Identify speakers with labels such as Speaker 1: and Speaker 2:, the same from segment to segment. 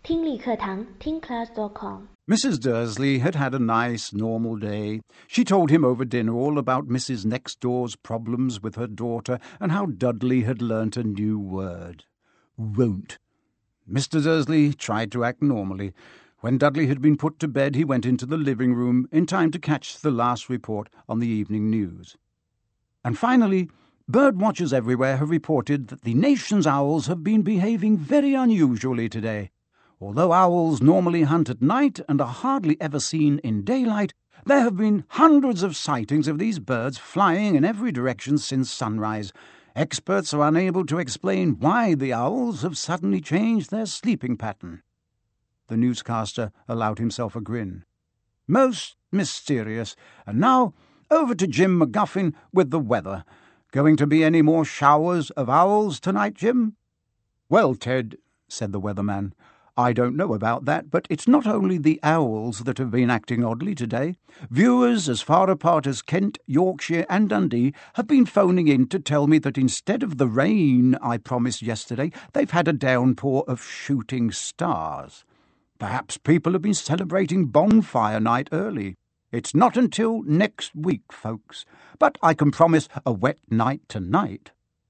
Speaker 1: 听力课堂听class.com。
Speaker 2: Mrs. Dursley had had a nice, normal day. She told him over dinner all about Mrs. Next-Door's problems with her daughter and how Dudley had learnt a new word. Won't. Mr. Dursley tried to act normally. When Dudley had been put to bed, he went into the living room in time to catch the last report on the evening news. And finally, bird watchers everywhere have reported that the nation's owls have been behaving very unusually today. Although owls normally hunt at night and are hardly ever seen in daylight, there have been hundreds of sightings of these birds flying in every direction since sunrise. Experts are unable to explain why the owls have suddenly changed their sleeping pattern. The newscaster allowed himself a grin. Most mysterious. And now, over to Jim McGuffin with the weather. Going to be any more showers of owls tonight, Jim? Well, Ted, said the weatherman, I don't know about that, but it's not only the owls that have been acting oddly today. Viewers as far apart as Kent, Yorkshire and Dundee have been phoning in to tell me that instead of the rain I promised yesterday, they've had a downpour of shooting stars. Perhaps people have been celebrating bonfire night early. It's not until next week, folks, but I can promise a wet night tonight.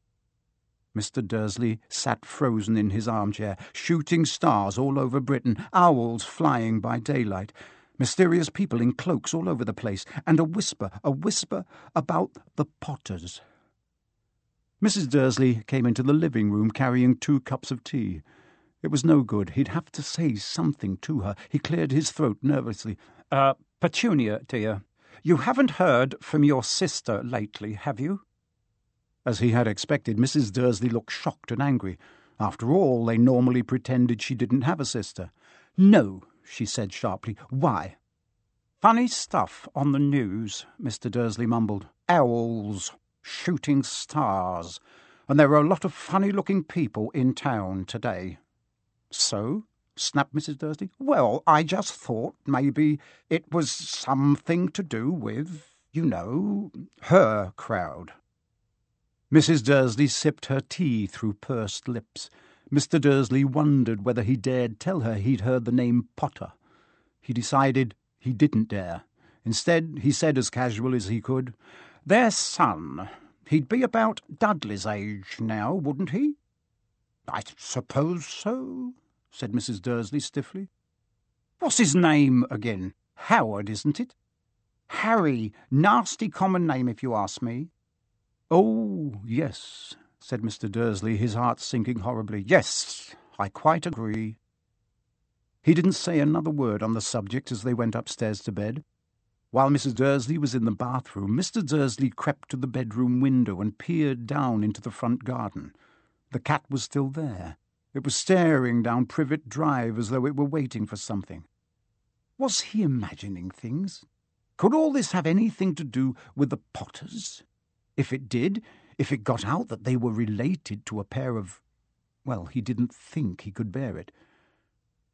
Speaker 2: Mr. Dursley sat frozen in his armchair, shooting stars all over Britain, owls flying by daylight, mysterious people in cloaks all over the place, and a whisper about the Potters. Mrs. Dursley came into the living room carrying 2 cups of tea. It was no good. He'd have to say something to her. He cleared his throat nervously. Petunia, dear, you haven't heard from your sister lately, have you? As he had expected, Mrs. Dursley looked shocked and angry. After all, they normally pretended she didn't have a sister. No, she said sharply. Why? Funny stuff on the news, Mr. Dursley mumbled. Owls, shooting stars, and there are a lot of funny-looking people in town today. So? Snapped Mrs. Dursley. Well, I just thought maybe it was something to do with, you know, her crowd. Mrs. Dursley sipped her tea through pursed lips. Mr. Dursley wondered whether he dared tell her he'd heard the name Potter. He decided he didn't dare. Instead, he said as casual as he could, their son. He'd be about Dudley's age now, wouldn't he? I suppose so, said Mrs. Dursley stiffly. What's his name again? Howard, isn't it? Harry. Nasty common name, if you ask me. Oh, yes, said Mr. Dursley, his heart sinking horribly. Yes, I quite agree. He didn't say another word on the subject as they went upstairs to bed. While Mrs. Dursley was in the bathroom, Mr. Dursley crept to the bedroom window and peered down into the front garden. The cat was still there. It was staring down Privet Drive as though it were waiting for something. Was he imagining things? Could all this have anything to do with the Potters? If it did, if it got out that they were related to a pair of... Well, he didn't think he could bear it.